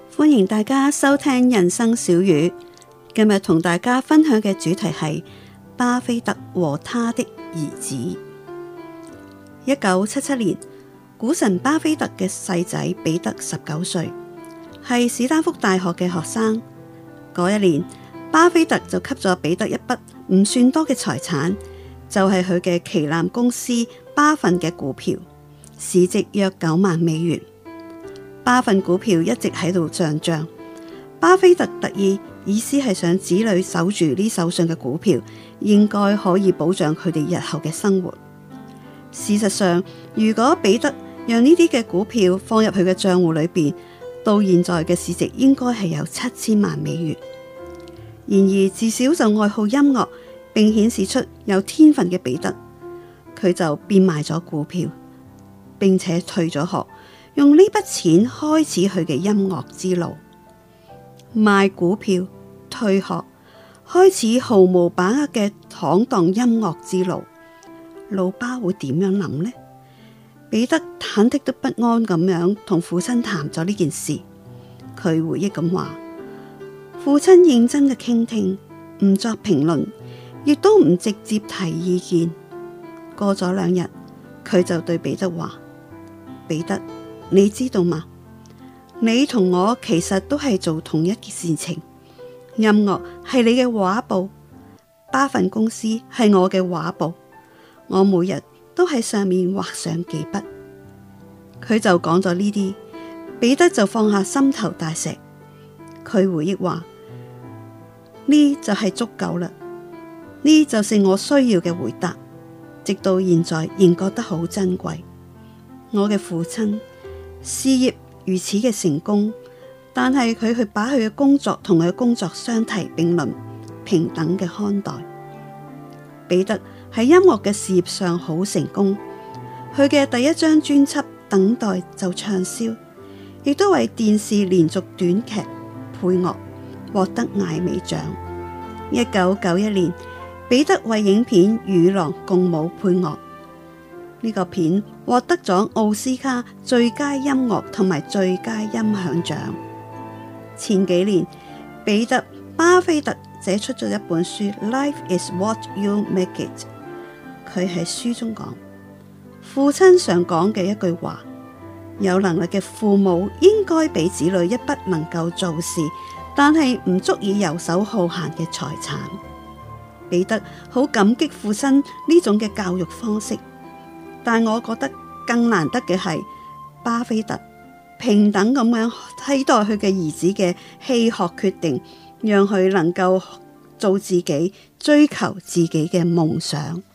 歡迎大家收聽人生小語。今日同大家分享嘅主題係巴菲特和他的兒子。1977年，股神巴菲特嘅細仔彼得19歲，係史丹福大學嘅學生。嗰一年，巴菲特就給咗彼得一筆唔算多嘅財產，就係佢嘅旗艦公司巴芬嘅股票，市值約9萬美元。巴芬股票一直喺度上漲，巴菲特特意思係想子女守住呢手上嘅股票，應該可以保障佢哋日後嘅生活。事實上，如果彼得讓呢啲嘅股票放入佢嘅賬戶裏邊，到現在嘅市值應該係有7000萬美元。然而，自小就愛好音樂並顯示出有天分嘅彼得，佢就變賣咗股票，並且退咗學。用呢筆錢開始佢嘅音樂之路，賣股票、退學，開始毫無把握嘅闖蕩音樂之路。老爸會點樣諗呢？彼得忐忑都不安咁樣同父親談咗呢件事。佢回憶咁話：父親認真嘅傾聽，唔作評論，亦都唔直接提意見。過咗2日，佢就對彼得話：彼得，你知道嗎？你同我其實都係做同一件事情。音樂係你嘅畫布，巴芬公司係我嘅畫布。我每日都喺上面畫上幾筆。佢就講咗呢啲，彼得就放下心頭大石。佢回憶話：呢就係足夠啦，呢就是我需要嘅回答。直到現在仍覺得好珍貴。我嘅父親事業如此嘅成功，但係佢去把佢嘅工作同佢嘅工作相提並論，平等嘅看待。彼得喺音樂嘅事業上好成功，佢嘅第一張專輯《等待》就暢銷，亦都為電視連續短劇配樂，獲得艾美獎。1991年，彼得為影片《與狼共舞》配樂。呢個片獲得咗奧斯卡最佳音樂同埋最佳音響獎。前幾年，彼得巴菲特寫出咗一本書《Life is what you make it》。佢喺書中講，父親常講嘅一句話：有能力嘅父母應該俾子女一筆能夠做事，但係唔足以游手好閒嘅財產。彼得好感激父親呢種嘅教育方式。但我覺得更難得嘅係巴菲特平等咁樣睇待佢嘅兒子嘅棄學決定，讓佢能夠做自己，追求自己嘅夢想。